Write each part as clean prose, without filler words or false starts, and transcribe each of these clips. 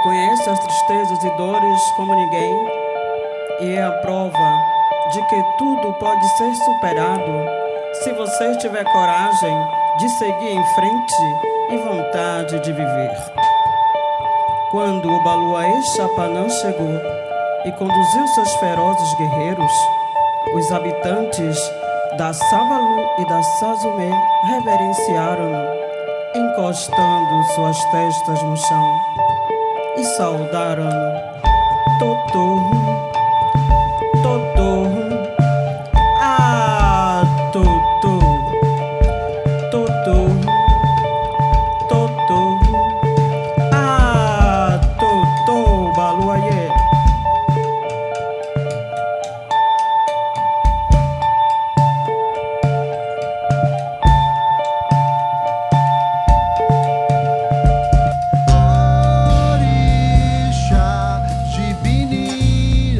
conhece as tristezas e dores como ninguém, e é a prova de que tudo pode ser superado se você tiver coragem de seguir em frente e vontade de viver. Quando o Baluaê Chapanã chegou e conduziu seus ferozes guerreiros, os habitantes da Savalu e da Sazumé reverenciaram-no, encostando suas testas no chão, e saudaram-no: Totô, Totô, ah, Totô, Totô, Totô, ah, Totô, Baluaê. Orixá, Jibini,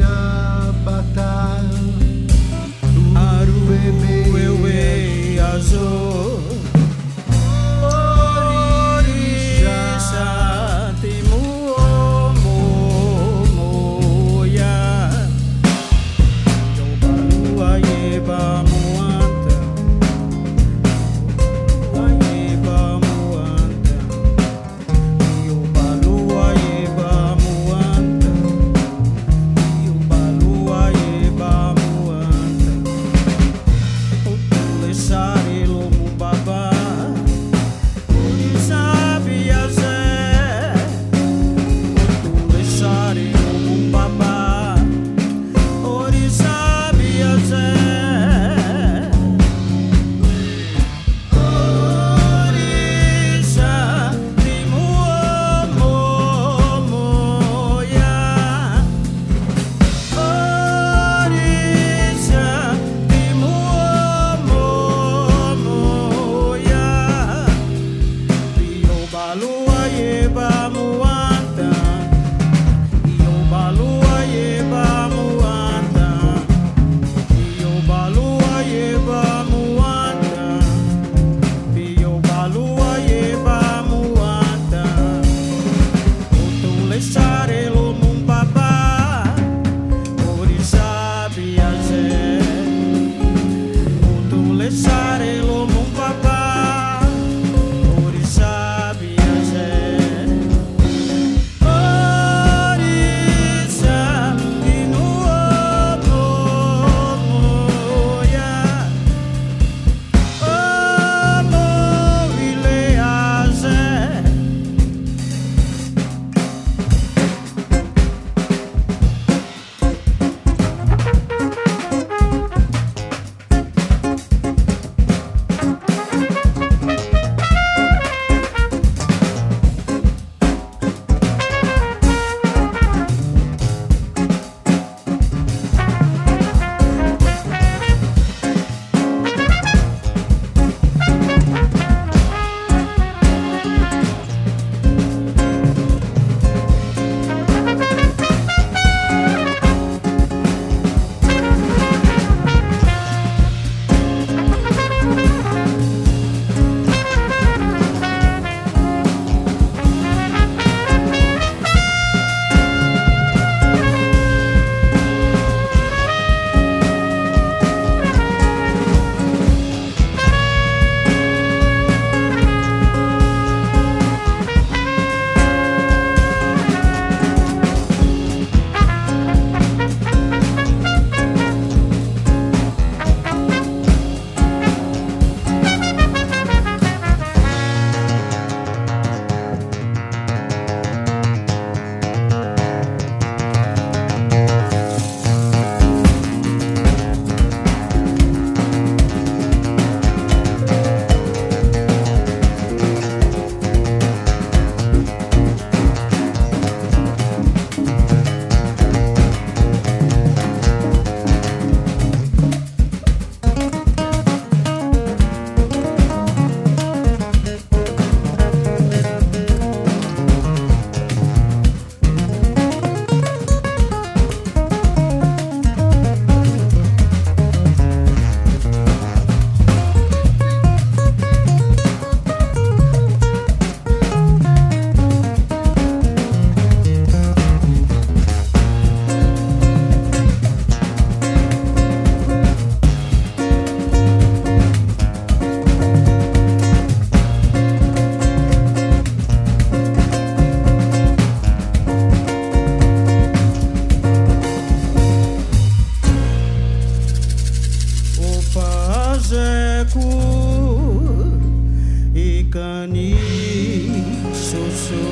cur e cani sussu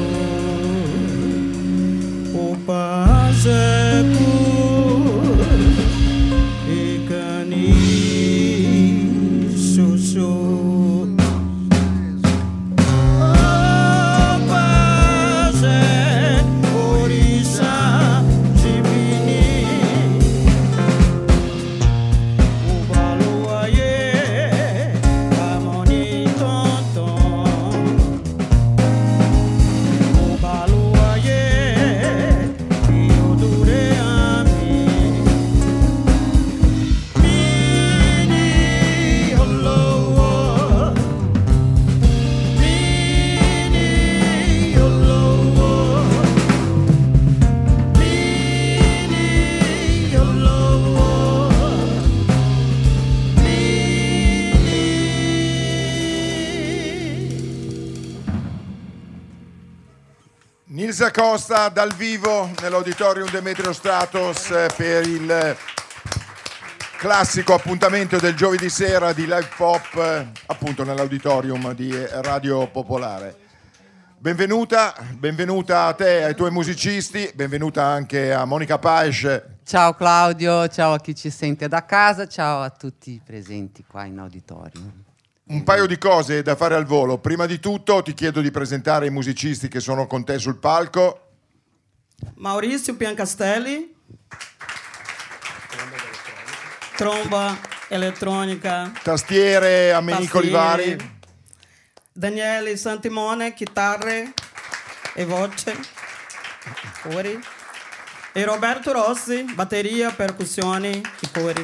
o paje cur e cani sussu Nilsa Costa dal vivo nell'Auditorium Demetrio Stratos per il classico appuntamento del giovedì sera di live pop, appunto nell'Auditorium di Radio Popolare. Benvenuta a te e ai tuoi musicisti, benvenuta anche a Monica Paes. Ciao Claudio, ciao a chi ci sente da casa, ciao a tutti i presenti qua in auditorium. Un paio di cose da fare al volo. Prima di tutto ti chiedo di presentare i musicisti che sono con te sul palco. Maurizio Piancastelli, tromba elettronica, Tastiere, ammenicoli vari. Daniele Santimone, chitarre e voce, cori. E Roberto Rossi, batteria, percussioni e cori.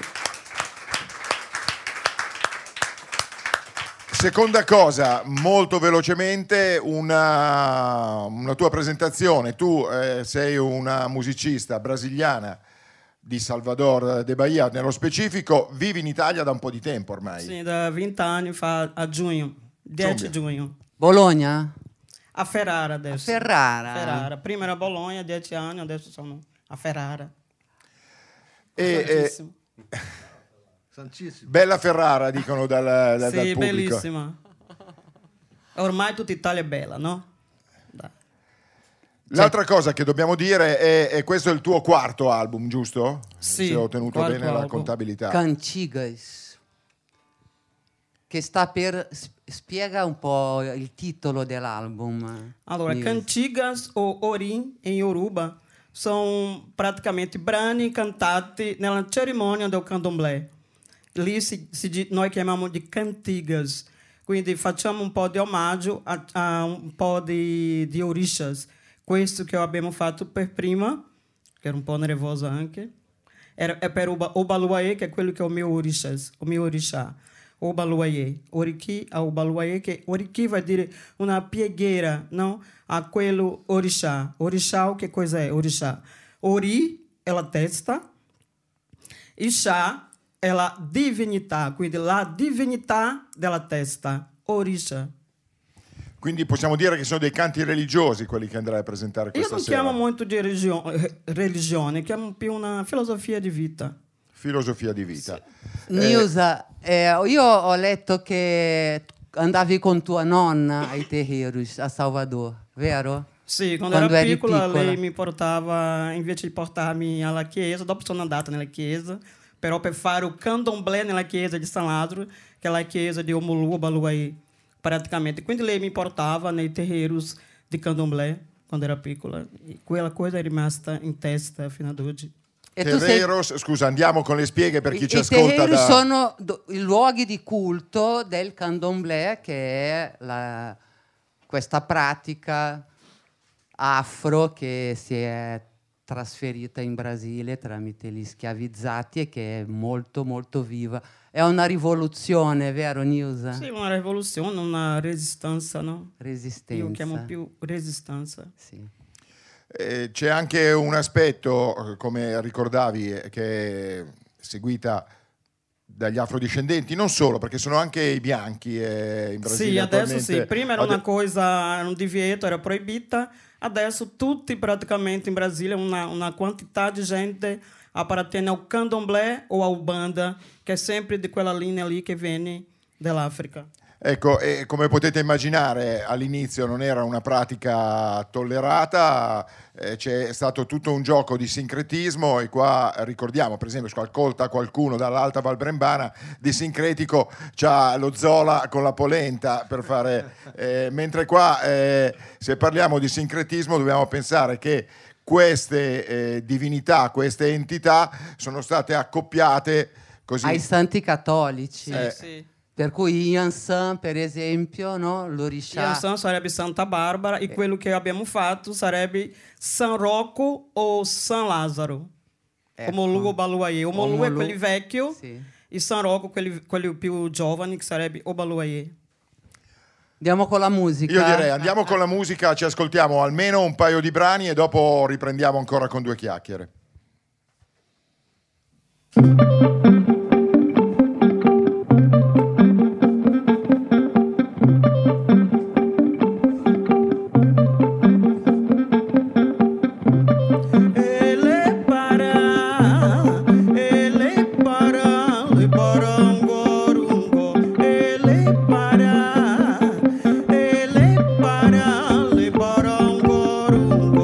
Seconda cosa, molto velocemente, una tua presentazione. Tu sei una musicista brasiliana di Salvador de Bahia, nello specifico, vivi in Italia da un po' di tempo ormai. Sì, da 20 anni fa, a giugno, 10 giugno. Bologna? A Ferrara adesso. A Ferrara. Ferrara. Prima era Bologna, 10 anni, adesso sono a Ferrara. Bella Ferrara, dicono dal sì, pubblico. Bellissima. Ormai tutta Italia è bella, no? Dai. L'altra cosa che dobbiamo dire è questo è il tuo quarto album, giusto? Sì. Se ho tenuto bene la contabilità. Cantigas. Che sta per... Spiega un po' il titolo dell'album. Allora, cantigas o ori in Yoruba sono praticamente brani cantati nella cerimonia del candomblé. Lì noi chiamiamo di cantigas, quindi facciamo un po' di omaggio a un po' di orixás. Questo che abbiamo fatto per prima, che era un po' nervosa anche, è per Obaluayê, che è quello che è il mio orixá. Obaluayê, Oriki a Obaluayê, che Oriki vai dire una preghiera, no? A quello orixá. Orixá, che cosa è orixá? Ori è la testa, e Xá è la divinità, quindi la divinità della testa, orixá. Quindi possiamo dire che sono dei canti religiosi quelli che andrai a presentare questa sera. Io non chiamo molto di religione, chiamo più una filosofia di vita. Filosofia di vita. Sì. Nilsa, io ho letto che andavi con tua nonna ai terreiros a Salvador, vero? Sì, quando ero piccola lei mi portava, invece di portarmi alla chiesa, dopo sono andata nella chiesa, però per fare o candomblé nella chiesa di San Lázaro, che è la chiesa di Obaluayê, praticamente. Quindi lei mi portava nei terreiros di candomblé quando era piccola. E quella cosa è rimasta in testa fino ad oggi. Terreiros, scusa, andiamo con le spieghe per chi ci ascolta. I terreiros sono i luoghi di culto del candomblé, che è questa pratica afro che si è trasferita in Brasile tramite gli schiavizzati e che è molto molto viva. È una rivoluzione, vero Nilsa? Sì, una rivoluzione, una resistenza, no? Resistenza. Io chiamo più resistenza. Sì. C'è anche un aspetto, come ricordavi, che è seguita dagli afrodiscendenti, non solo, perché sono anche i bianchi in Brasile. Sì, adesso sì. Prima era una cosa, era un divieto, era proibita. Adesso tutti praticamente in Brasile, una quantità di gente appartiene ao candomblé ou ao banda, che è sempre di quella linea lì che viene dell'Africa. Ecco, e come potete immaginare, all'inizio non era una pratica tollerata, c'è stato tutto un gioco di sincretismo e qua ricordiamo, per esempio, ascolta qualcuno dall'Alta Val Brembana, di sincretico c'ha lo Zola con la polenta per fare... mentre qua, se parliamo di sincretismo, dobbiamo pensare che queste divinità, queste entità sono state accoppiate così... Ai santi cattolici. Sì. Per cui Yansan, per esempio, no? L'Orixá. Yansan sarebbe Santa Bárbara e quello che abbiamo fatto sarebbe San Rocco o San Lazzaro. Ecco. Omolu o Baluaye. Omolu è quello vecchio Sì. e San Rocco quello più giovane che sarebbe o Baluaye. Andiamo con la musica. Io direi andiamo con la musica, ci ascoltiamo almeno un paio di brani e dopo riprendiamo ancora con due chiacchiere.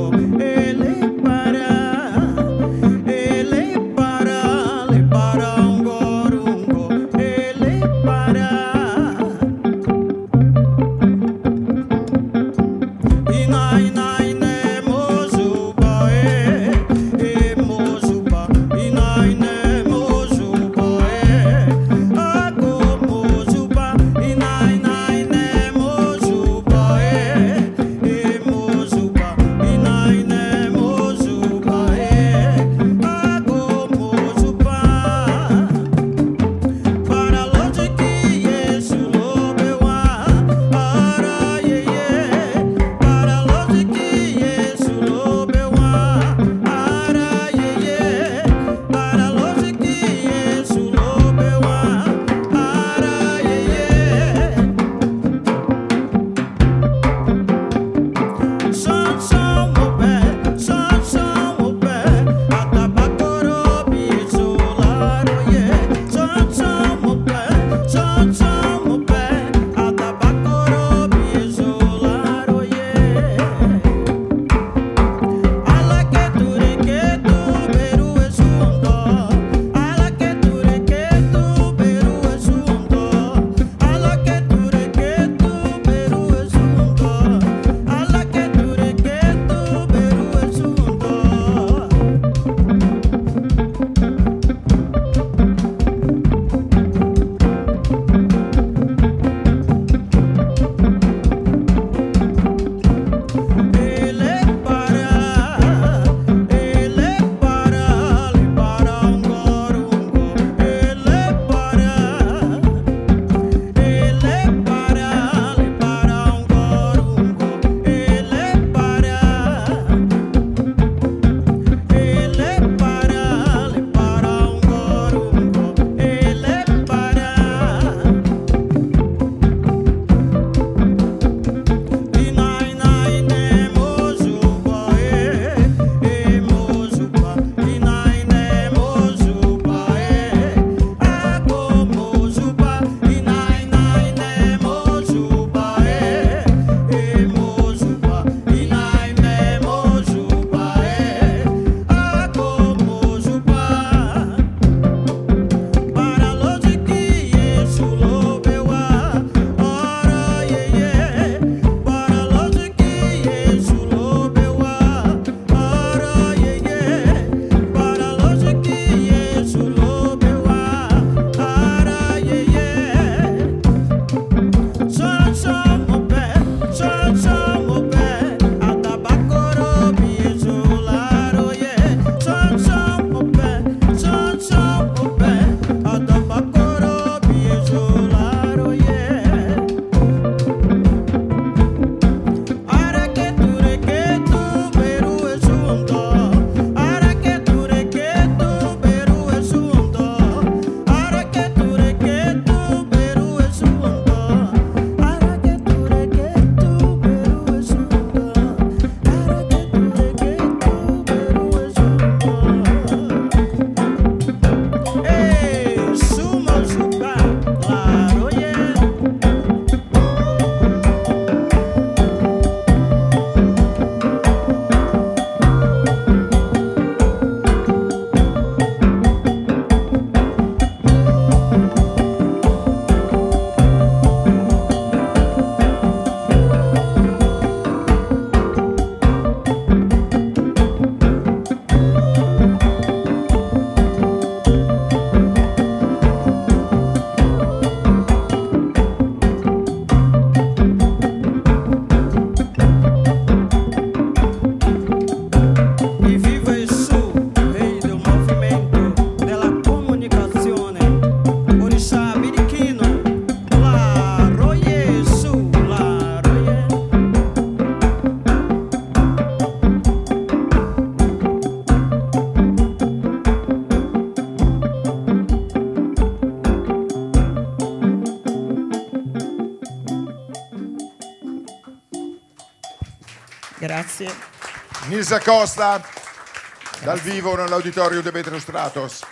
Para Grazie. Nilsa Costa, dal vivo nell'Auditorium Demetrio Stratos.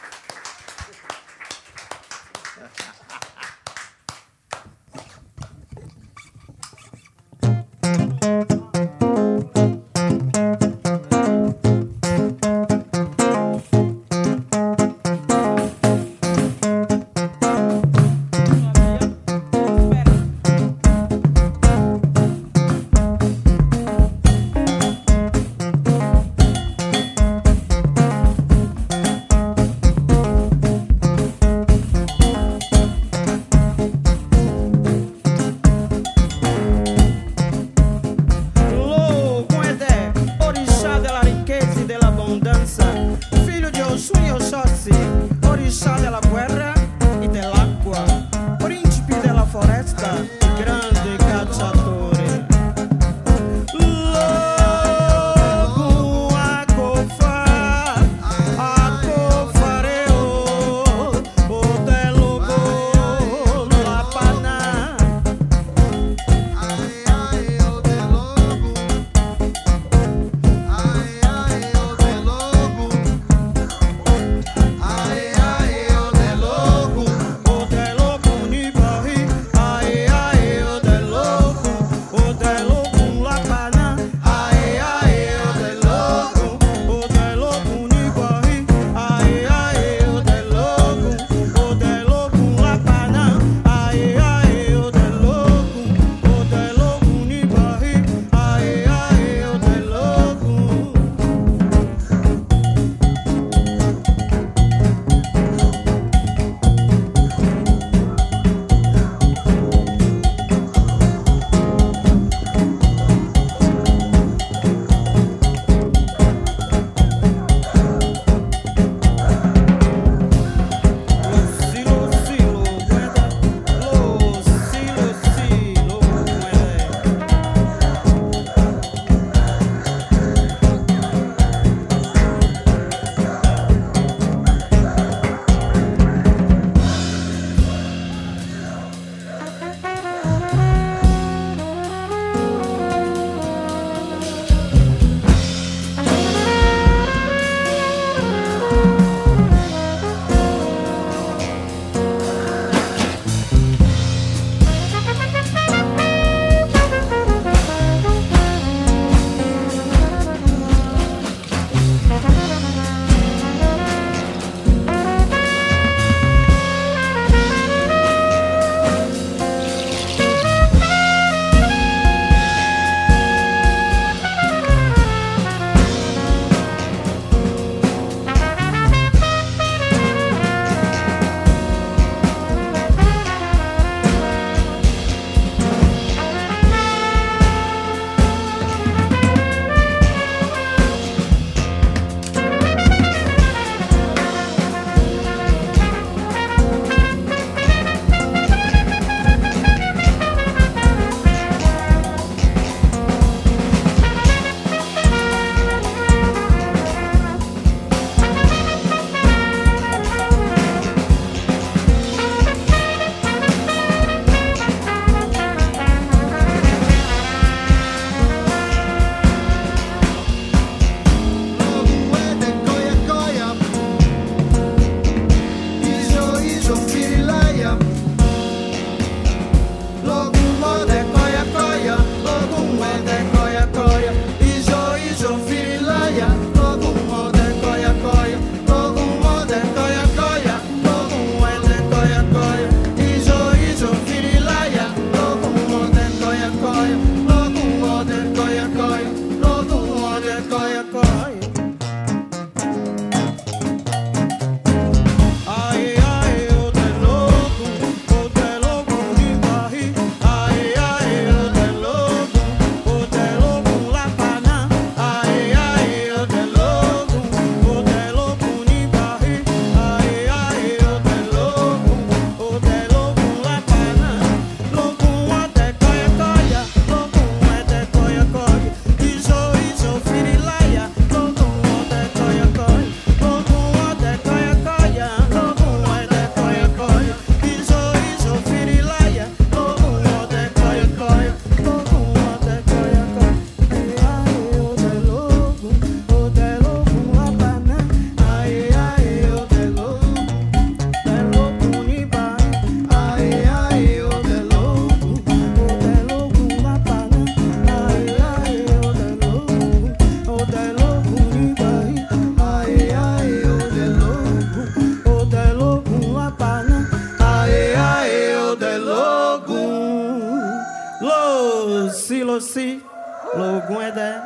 lo si, lo guede.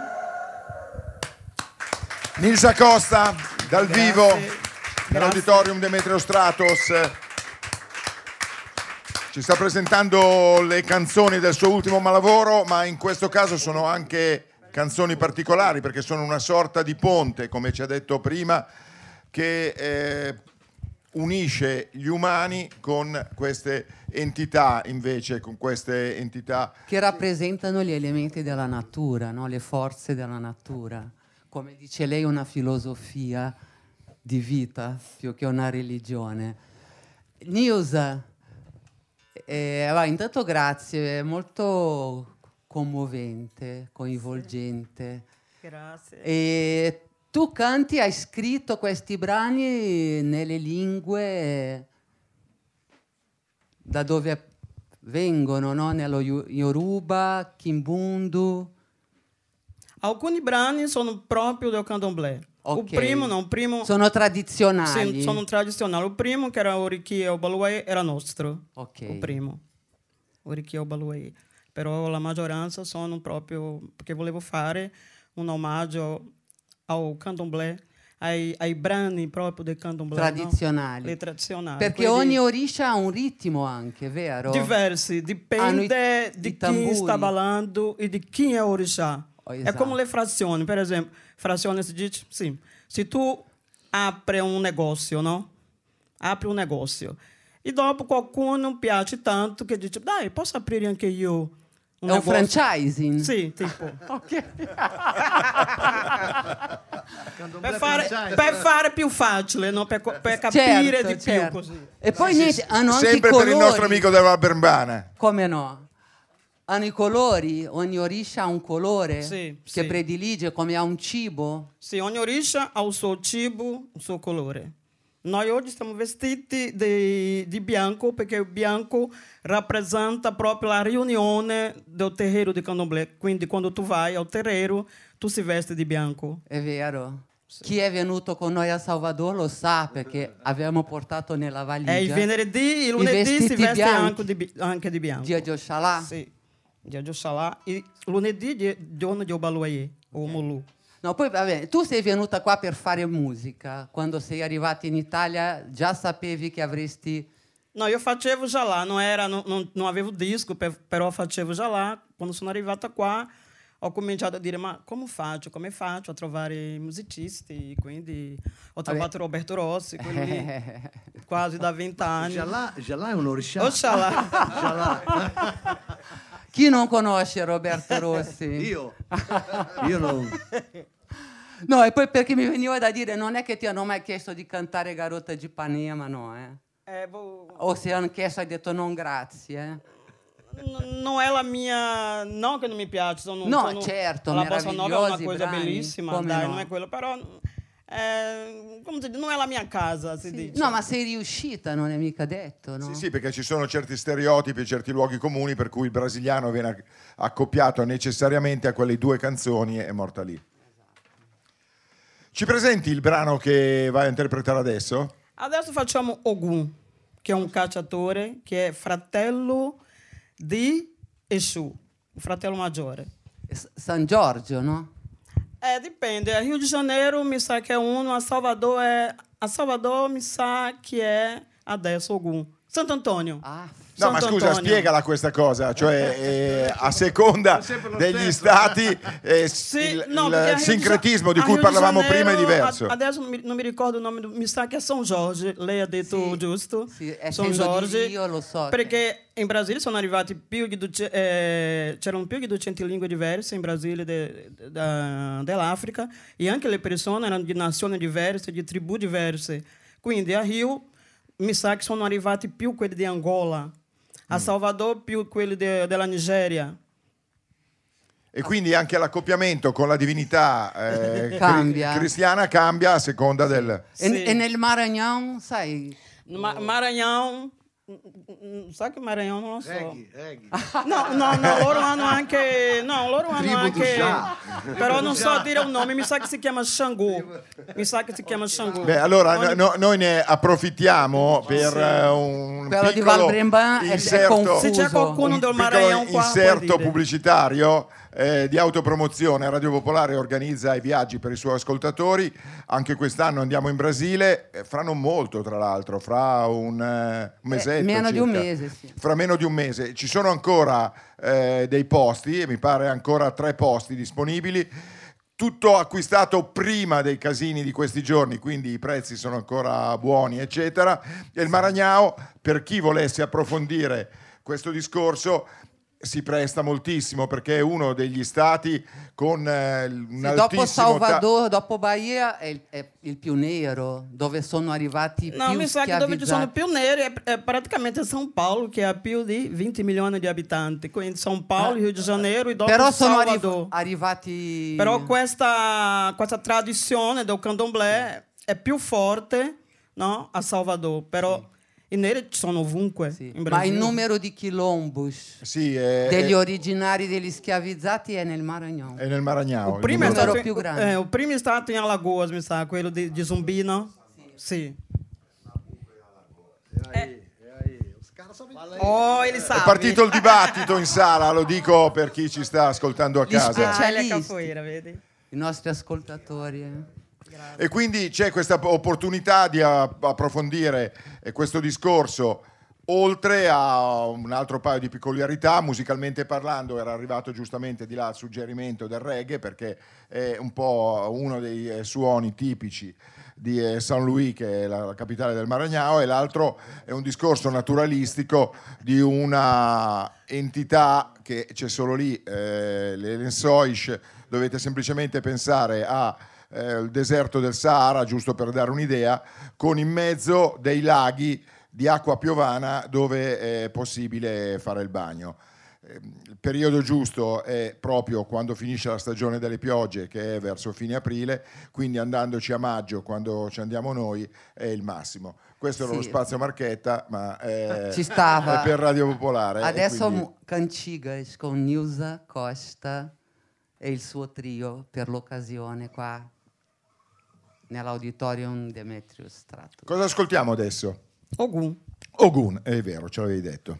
Nils Acosta dal Grazie. vivo Grazie. nell'Auditorium Demetrio Stratos. Ci sta presentando le canzoni del suo ultimo lavoro, ma in questo caso sono anche canzoni particolari perché sono una sorta di ponte, come ci ha detto prima, che unisce gli umani con queste entità, invece, con queste entità che rappresentano gli elementi della natura, no? Le forze della natura. Come dice lei, una filosofia di vita più che una religione. Nils, intanto grazie, è molto commovente, coinvolgente. Grazie. E tu canti, hai scritto questi brani nelle lingue da dove vengono, no? Nello Yoruba, Kimbundu. Alcuni brani sono proprio del candomblé. Ok. O primo Sono tradizionali. Sì, sono tradizionali. O primo, che era Oriki e o Baluaê, era nostro. Ok. O primo. Oriki e o Baluaê. Però la maggioranza sono proprio... Perché volevo fare un omaggio ao candomblé, ai brani proprio del candomblé. Tradizionali. No? Le tradizionali. Perché Quindi ogni oriscia ha un ritmo anche, vero? diversi, dipende i di tamburi. chi sta ballando e di chi è orixá. Oh, É esatto. como le frazioni, per esempio. Frazione si dice, sì, se tu apri un negócio, no? Apri un negócio. E dopo qualcuno piace tanto che dice, dai, posso aprire anche io È un franchising? Sì, tipo. Ok. per fare più facile, no? Per capire Certo, di certo. più così. E poi niente, hanno anche i sempre colori. per il nostro amico della Berbana. Come no? Hanno i colori, ogni oriscia ha un colore Sì, che sì. predilige, come ha un cibo. Sì, ogni orixá ha il suo cibo, il suo colore. Noi oggi siamo vestiti di bianco perché il bianco rappresenta proprio la riunione del terreiro di candomblé. Quindi quando tu vai al terreiro, tu si vesti di bianco. È vero. Chi è venuto con noi a Salvador lo sa perché abbiamo portato nella valigia E il venerdì e il i lunedì si vestiti veste bianchi. anche di bianco. Dia de Oxalá. Sì, dia de Oxalá. E lunedì giorno di Obaluayê, o Mulu. No, poi va bene, tu sei venuta qua per fare musica. Quando sei arrivata in Italia già sapevi che avresti... No, io facevo già là, non avevo disco, però facevo già là. Quando sono arrivata qua, ho cominciato a dire, ma come faccio a trovare musicisti? Quindi ho trovato Roberto Rossi, quello lì, quasi da 20 anni. Già là è un orixá. Oxalá. Già là. Chi non conosce Roberto Rossi? Io non... No, e poi perché mi veniva da dire, non è che ti hanno mai chiesto di cantare Garota di Ipanema, no, eh? O se hanno chiesto hai detto non grazie, Non è la mia... Non che non mi piace. No, certo, la bossa nova è una meravigliosi cosa brani, bellissima, come dai, no? non è quello, però... come si dice, non è la mia casa, si dice. No, ma sei riuscita, non è mica detto, no? Sì, sì, perché ci sono certi stereotipi, certi luoghi comuni per cui il brasiliano viene accoppiato necessariamente a quelle due canzoni e è morta lì. Ci presenti il brano che vai a interpretare adesso? Adesso facciamo Ogum, che è un cacciatore, che è fratello di Exu, il fratello maggiore. San Giorgio, no? Dipende. A Rio de Janeiro mi sa che è uno, a Salvador mi sa che è adesso Ogum. Sant'Antonio. Ah, No, ma scusa, Sant'Antonio. spiegala questa cosa, cioè a seconda degli stati il sincretismo di cui parlavamo prima è diverso. Adesso non mi ricordo il nome, mi sa che è São Jorge, lei ha detto Sì, giusto? sì, São essendo Jorge, di Rio lo so. perché in Brasile sono arrivati c'erano più di 200 lingue diverse in Brasile dell'Africa e anche le persone erano di nazioni diverse, di tribù diverse. Quindi a Rio mi sa che sono arrivati più quelli di Angola, a Salvador più quelli della Nigeria. E quindi anche l'accoppiamento con la divinità Cambia. cristiana cambia a seconda del... Sì. E nel Maranhão, sai, Maranhão Sa che Maranhão non lo so. Reggae. No, loro hanno anche... No, loro hanno Tribo do anche... chá. Però non so dire un nome, mi sa che si chiama Xangô. Beh, allora noi ne approfittiamo per un Quello di piccolo Val Brembant è inserto, confuso. Se c'è qualcuno del un Maranhão piccolo qua, inserto puoi dire. pubblicitario di autopromozione. Radio Popolare organizza i viaggi per i suoi ascoltatori. Anche quest'anno andiamo in Brasile, fra non molto tra l'altro, fra un mesetto meno di un circa. mese, sì. Fra meno di un mese. Ci sono ancora dei posti, e mi pare ancora 3 posti disponibili. Tutto acquistato prima dei casini di questi giorni, quindi i prezzi sono ancora buoni, eccetera. E il Maranhão, per chi volesse approfondire questo discorso, si presta moltissimo, perché è uno degli stati con un altissimo... Dopo Salvador, dopo Bahia, è il più nero, dove sono arrivati No, più mi sa che dove ci sono schiavizzati. più neri è praticamente São Paulo, che ha più di 20 milioni di abitanti. Quindi São Paulo, Rio de Janeiro e dopo Però sono Salvador. arrivati... Però questa tradizione del candomblé è più forte, no, a Salvador. Però i neri ci sono ovunque Sì. in Ma Brasile. il numero di quilombos Sì, degli originari degli schiavizzati è nel Maranhão. è nel Maranhão. O primo, Il è numero- stato, più grande. o primo è stato in Alagoas, mi sa, quello di Zumbi, no? Sì. Os caras só vêm. Oh, ele sabe. È partito il dibattito in sala, lo dico per chi ci sta ascoltando a Gli casa. Ah, ele é specialisti, capoeira, vedi? i nostri ascoltatori. E quindi c'è questa opportunità di approfondire questo discorso, oltre a un altro paio di peculiarità. Musicalmente parlando, era arrivato giustamente di là il suggerimento del reggae, perché è un po' uno dei suoni tipici di San Luis, che è la capitale del Maranhão, e l'altro è un discorso naturalistico di una entità che c'è solo lì, le Lençóis. Dovete semplicemente pensare a il deserto del Sahara, giusto per dare un'idea, con in mezzo dei laghi di acqua piovana dove è possibile fare il bagno. Il periodo giusto è proprio quando finisce la stagione delle piogge, che è verso fine aprile, quindi andandoci a maggio, quando ci andiamo noi, è il massimo. Questo era lo Sì. spazio Marchetta, ma Ci stava. è per Radio Popolare. e Adesso quindi- Cantigas con Nilza Costa e il suo trio per l'occasione qua nell'Auditorium Demetrius Stratos. Cosa ascoltiamo adesso? Ogum. Ogun, è vero, ce l'avevi detto.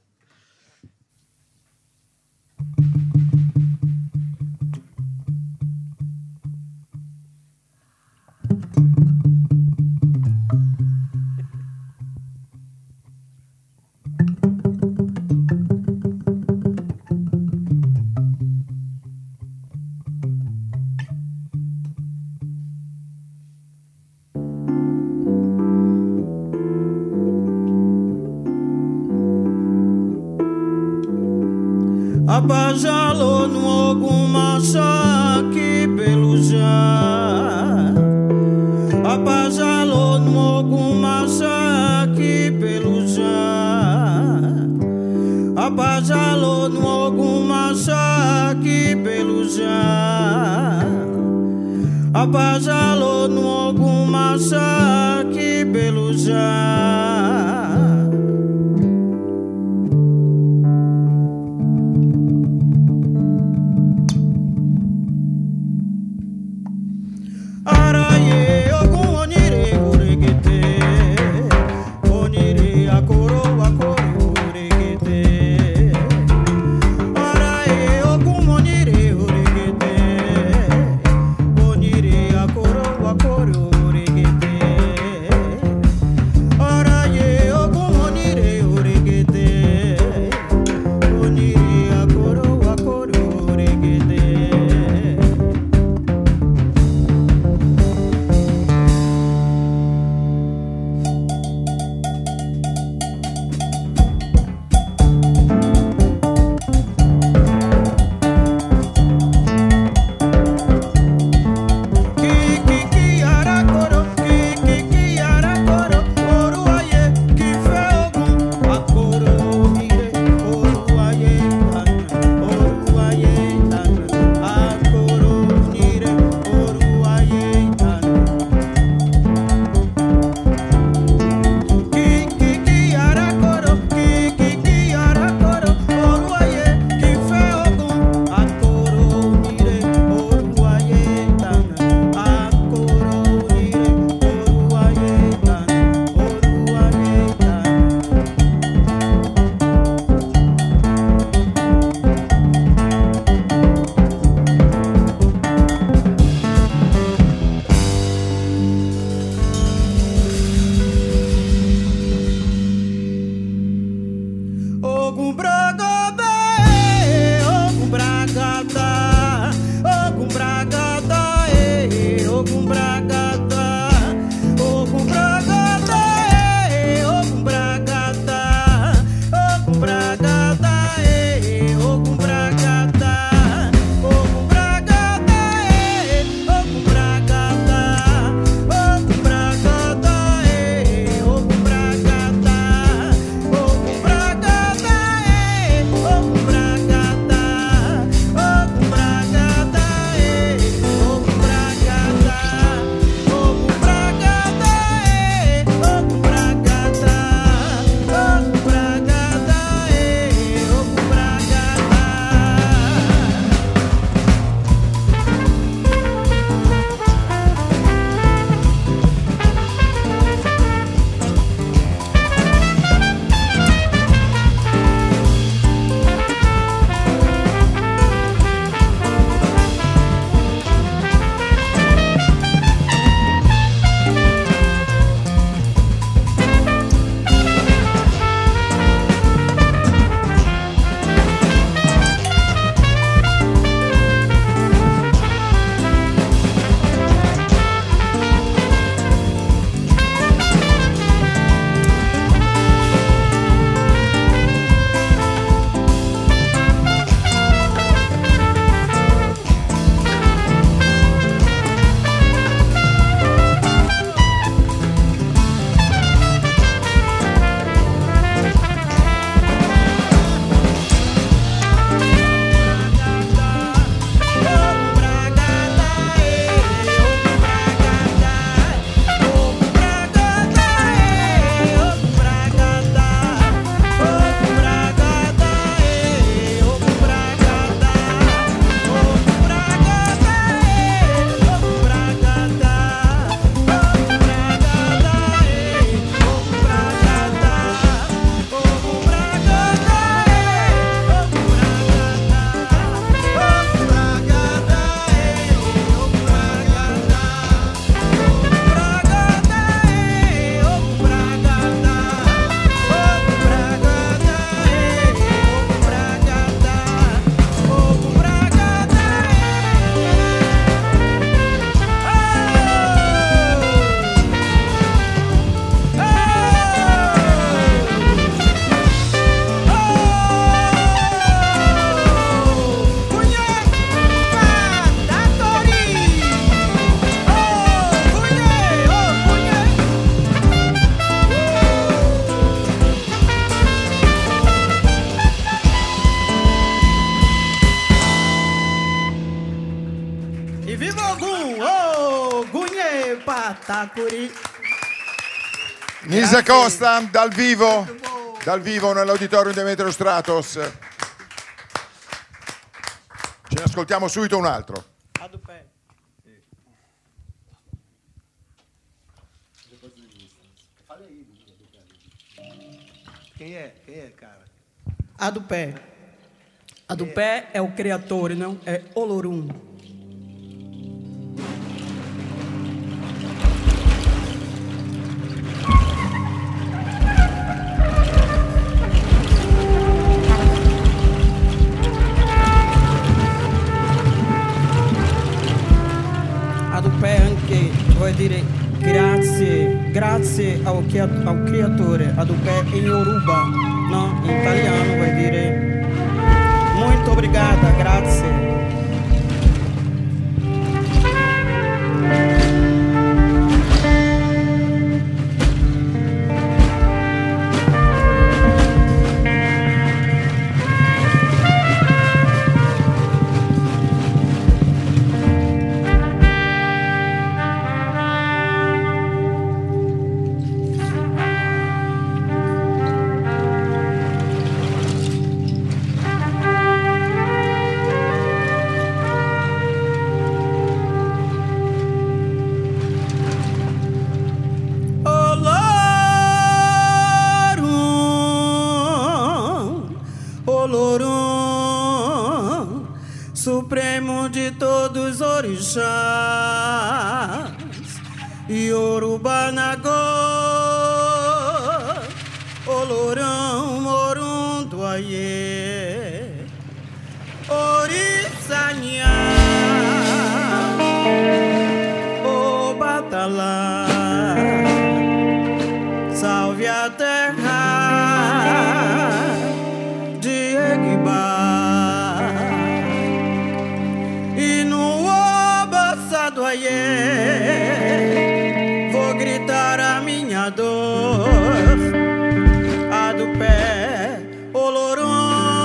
Abajalo no alguma que pelo já. Abajalo no alguma que pelo já. Abajalo no alguma que pelo já. Abajalo no alguma que pelo já. Araye ogun onire oregete, onire akoro akoro oregete. Araye ogun onire oregete, onire akoro akoro oregete. Araye Patacuri. Nilse Costa dal vivo nell'auditorium Demetrio Stratos. Ce ne ascoltiamo subito un altro. Adupé. Quem é, cara? Adupé. Adupé é o criador, não? É Olorum. Adupé anche vuol dire grazie ao criatore. Adupé em Yoruba, não? Em italiano vai dire muito obrigada, grazie. Olorum, supremo de todos os orixás, Yoruba Nagô, Olorum, Orum do Aie, Orixania, O Batalá, salve a terra de Eguibá, e no obaçado aie vou gritar a minha dor, a do pé, Olorum.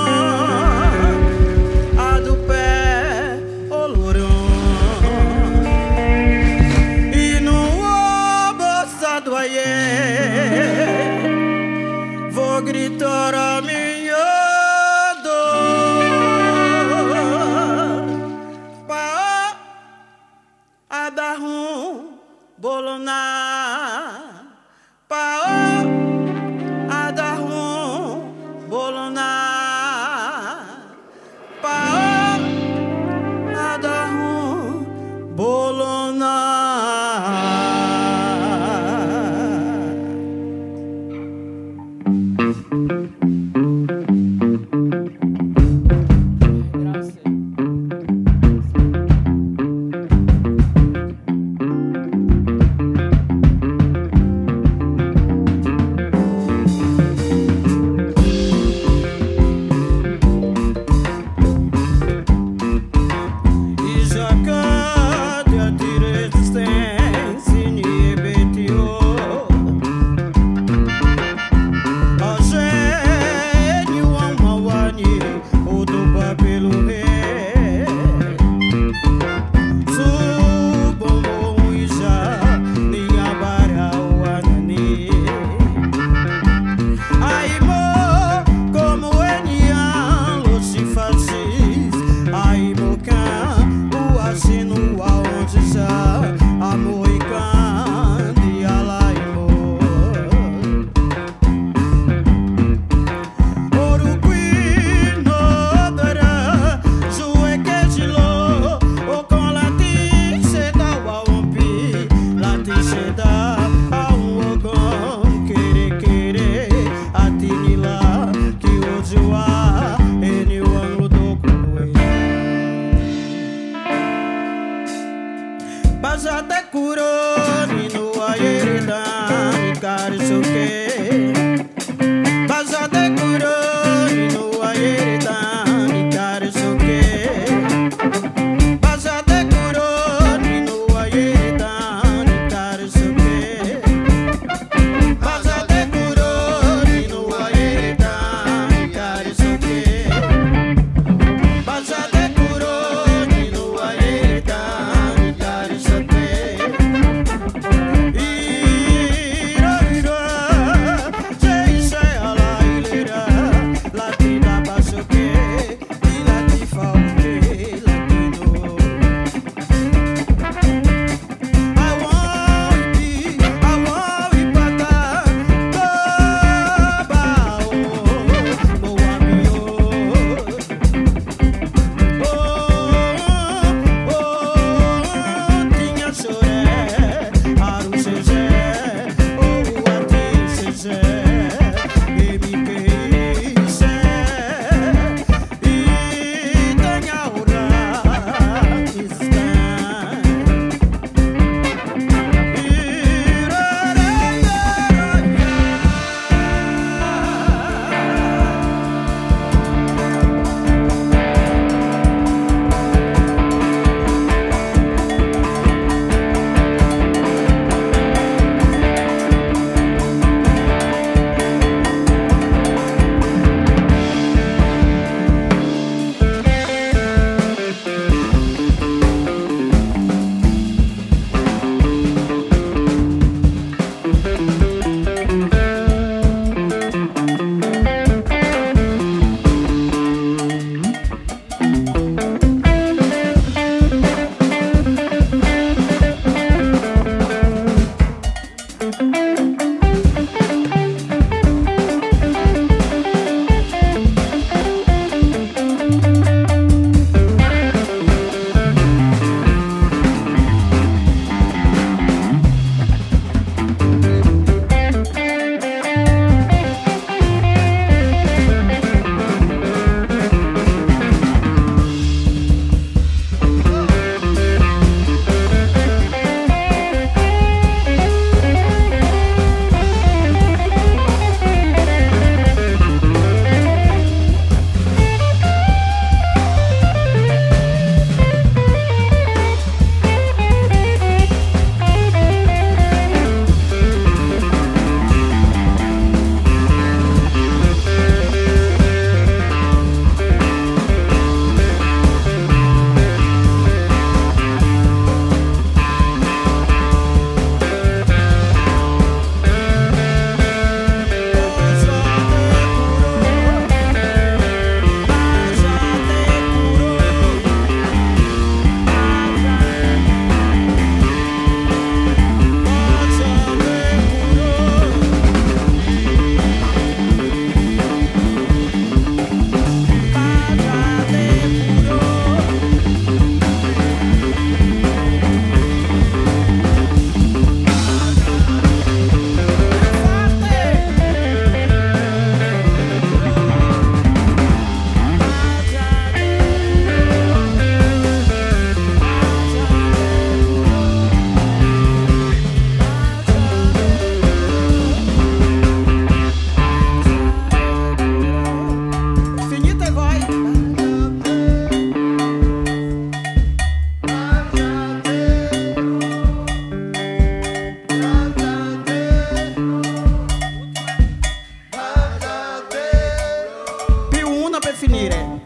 Mire.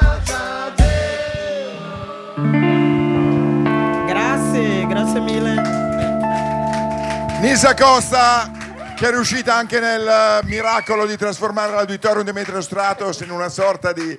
Grazie mille. Nilsa Costa, che è riuscita anche nel miracolo di trasformare l'Auditorium Demetrio Stratos in una sorta di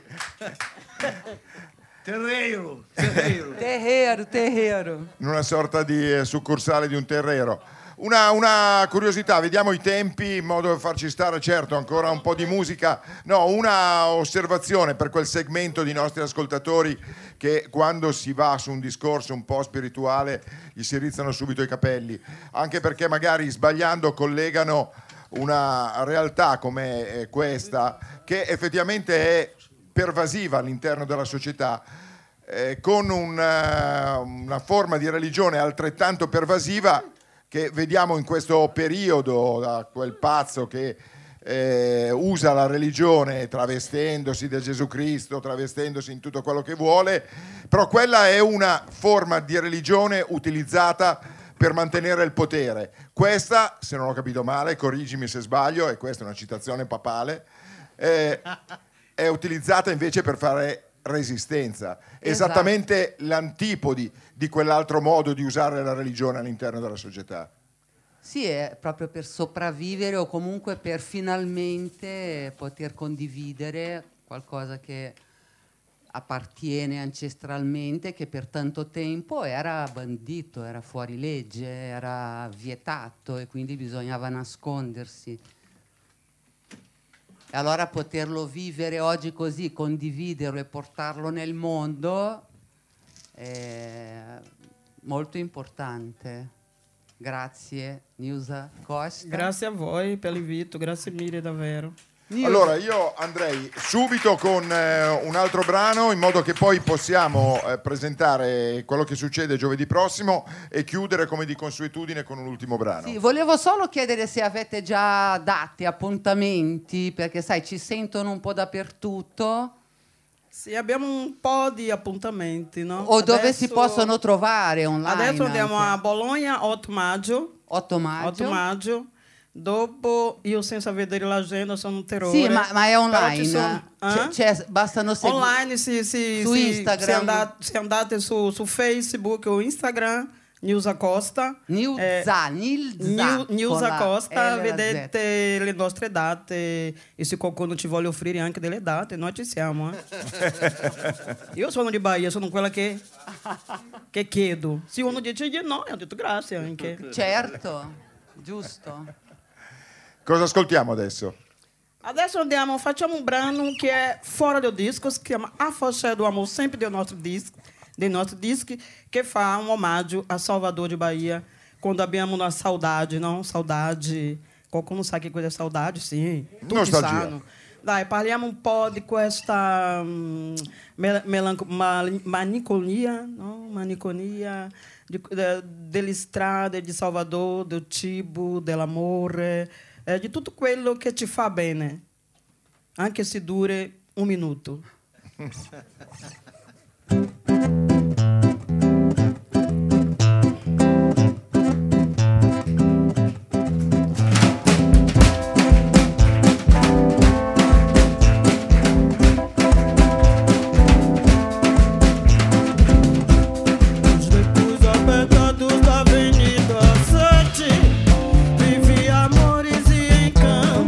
Terreiro. Terreiro. in una sorta di succursale di un terrero. Una curiosità, vediamo i tempi in modo da farci stare, certo, ancora un po' di musica. No, una osservazione per quel segmento di nostri ascoltatori che quando si va su un discorso un po' spirituale gli si rizzano subito i capelli, anche perché magari sbagliando collegano una realtà come questa, che effettivamente è pervasiva all'interno della società, con una forma di religione altrettanto pervasiva che vediamo in questo periodo, da quel pazzo che usa la religione travestendosi da Gesù Cristo, travestendosi in tutto quello che vuole, però quella è una forma di religione utilizzata per mantenere il potere. Questa, se non ho capito male, correggimi se sbaglio, e questa è una citazione papale, è utilizzata invece per fare resistenza, esattamente l'antipodi di quell'altro modo di usare la religione all'interno della società. Sì, è proprio per sopravvivere o comunque per finalmente poter condividere qualcosa che appartiene ancestralmente, che per tanto tempo era bandito, era fuori legge, era vietato e quindi bisognava nascondersi. E allora poterlo vivere oggi così, condividerlo e portarlo nel mondo è molto importante. Grazie Nilsa Costa. Grazie a voi per l'invito, grazie mille davvero. Allora io andrei subito con un altro brano in modo che poi possiamo presentare quello che succede giovedì prossimo e chiudere come di consuetudine con un ultimo brano. Sì, volevo solo chiedere se avete già date, appuntamenti, perché sai ci sentono un po' dappertutto. Sì, abbiamo un po' di appuntamenti, no? O dove si possono trovare online? Adesso andiamo anche. a Bologna 8 maggio. 8 maggio. 8 maggio. Dopo, io senza vedere l'agenda sono un terrore. Sì, ma è online. Bastano seguire. Online, su Instagram. Se andate su Facebook o Instagram, Nilsa Costa. Nilsa Costa, vedete le nostre date e se qualcuno ci vuole offrire anche delle date, noi ci siamo. Io sono di Bahia, sono quella che chiedo. Se uno dice di no, io ho detto grazie anche. Certo, giusto. Cosa ascoltiamo adesso? Adesso facciamo un brano che è fora do disco, si chiama A Foché do Amor, sempre dei nostri dischi, che fa un omaggio a Salvador de Bahia, quando abbiamo una saudade, não? Saudade. Qualcuno sa che cos'è saudade? Sì, tutti Nostalgia. sanno. Dai, parliamo un po' di questa malinconia, no? Malinconia delle strade di Salvador, del cibo, dell'amore, di tutto quello che ci fa bene, anche se dure un minuto.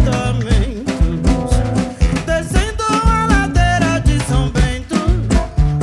Descendo a ladeira de São Bento,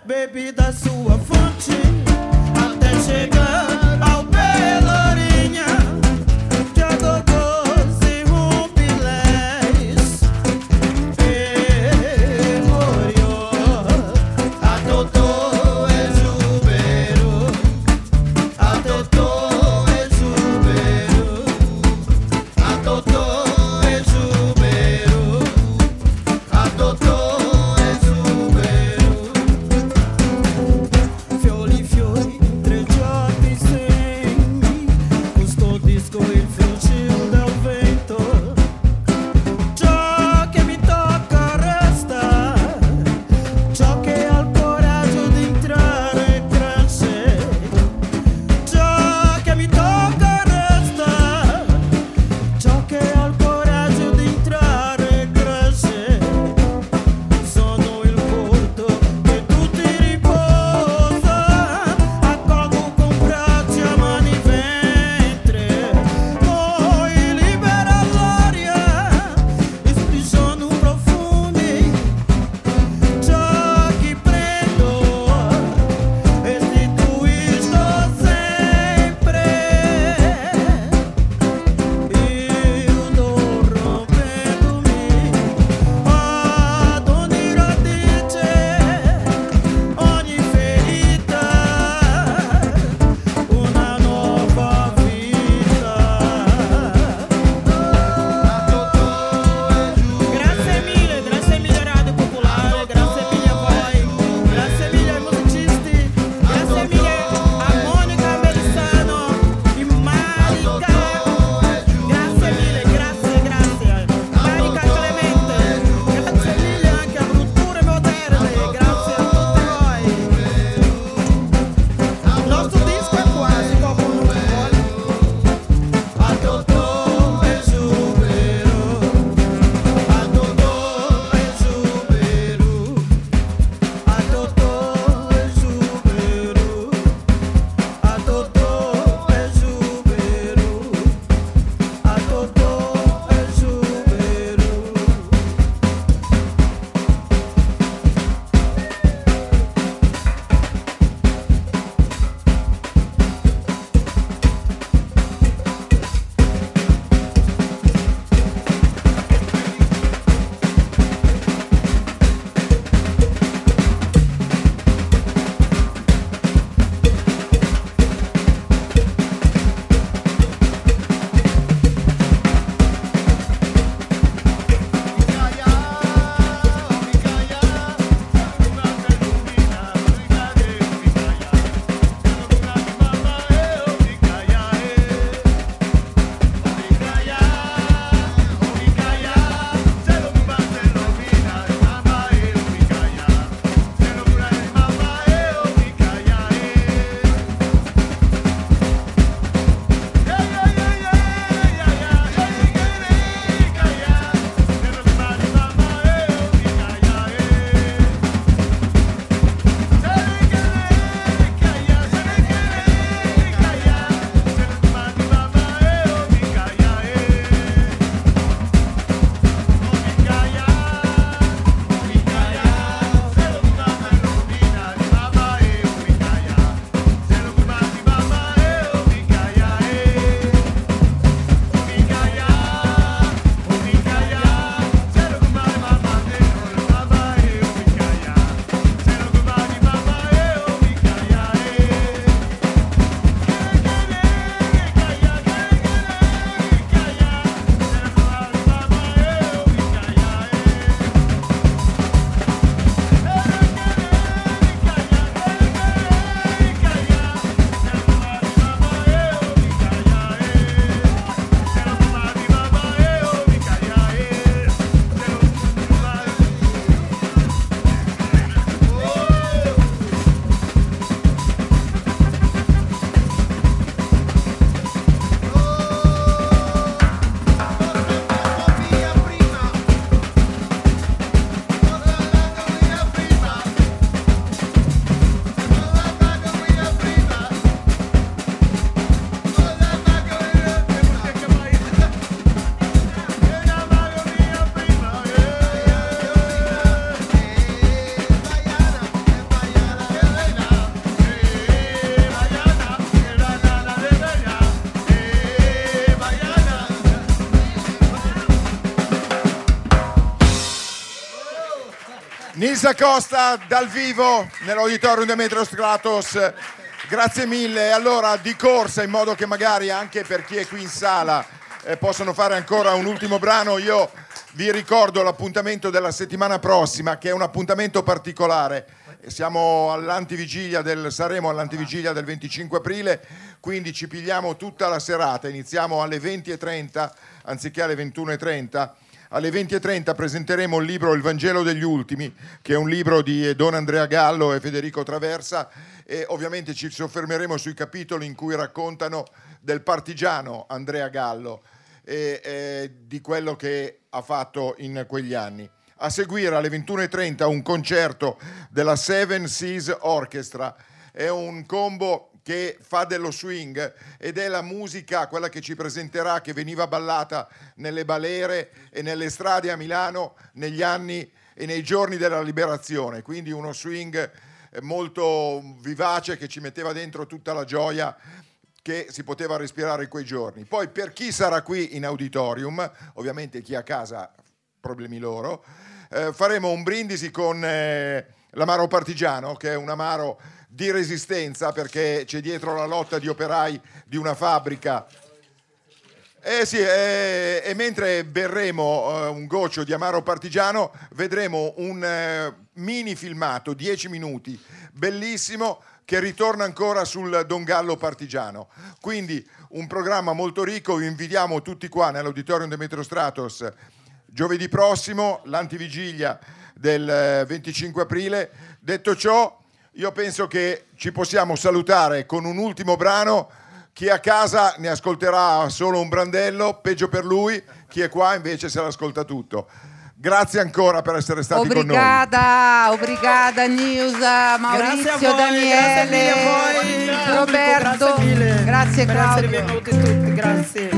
bebi da sua fonte até chegar ao Pelourinha, de agogôs e rumpilés. Morió, a Totó é Jubeiro, a Totó é Jubeiro, a Totó é Jubeiro, a Totó é Jubeiro. Fiori, fiori, Nils Acosta dal vivo nell'Auditorium Demetrios Stratos. Grazie mille. Allora, di corsa, in modo che magari anche per chi è qui in sala possono fare ancora un ultimo brano, io vi ricordo l'appuntamento della settimana prossima, che è un appuntamento particolare. Saremo all'antivigilia del 25 aprile, quindi ci pigliamo tutta la serata. Iniziamo alle 20:30 anziché alle 21:30. Alle 20:30 presenteremo il libro Il Vangelo degli Ultimi, che è un libro di Don Andrea Gallo e Federico Traversa, e ovviamente ci soffermeremo sui capitoli in cui raccontano del partigiano Andrea Gallo e di quello che ha fatto in quegli anni. A seguire alle 21:30 un concerto della Seven Seas Orchestra. È un combo che fa dello swing ed è la musica, quella che ci presenterà, che veniva ballata nelle balere e nelle strade a Milano negli anni e nei giorni della liberazione, quindi uno swing molto vivace che ci metteva dentro tutta la gioia che si poteva respirare in quei giorni. Poi per chi sarà qui in auditorium, ovviamente chi a casa problemi loro, faremo un brindisi con l'amaro partigiano, che è un amaro di resistenza, perché c'è dietro la lotta di operai di una fabbrica. E mentre berremo un goccio di amaro partigiano, vedremo un mini filmato, 10 minuti, bellissimo, che ritorna ancora sul Don Gallo partigiano. Quindi un programma molto ricco. Vi invitiamo tutti qua nell'Auditorium Demetrios Stratos giovedì prossimo, l'antivigilia del 25 aprile. Detto ciò, io penso che ci possiamo salutare con un ultimo brano. Chi è a casa ne ascolterà solo un brandello, peggio per lui. Chi è qua invece se l'ascolta tutto. Grazie ancora per essere stati con noi. Obrigada Nilsa, Maurizio, Daniele, Roberto. Grazie Claudio. Grazie a tutti, grazie.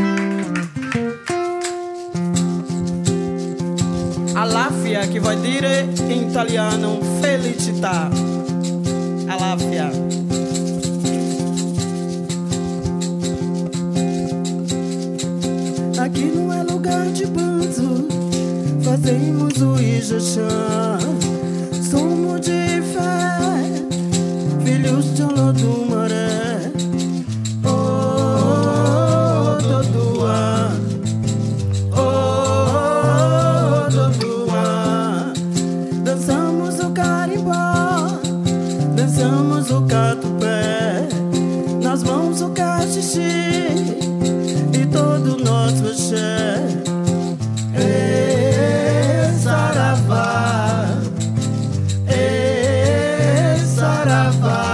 Alafia, che vuol dire in italiano felicità. Alafia. Aqui não é lugar de bando, fazemos o Ijexá. Somos de fé, filhos de Olodumaré. Oh, Dodua, oh, Dodua. Dançamos o carimbó, dançamos o catupé, nas mãos o cachixi e todo o nosso axé. Saravá, Saravá.